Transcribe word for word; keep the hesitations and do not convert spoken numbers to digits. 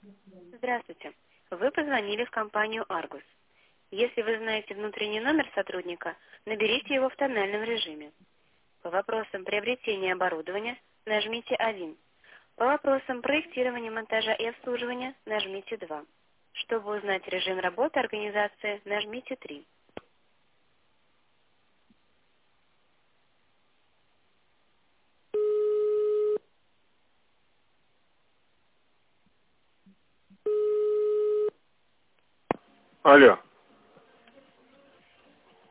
Здравствуйте. Вы позвонили в компанию «Аргус». Если вы знаете внутренний номер сотрудника, наберите его в тональном режиме. По вопросам приобретения оборудования нажмите один. По вопросам проектирования, монтажа и обслуживания нажмите два. Чтобы узнать режим работы организации, нажмите три. Алло.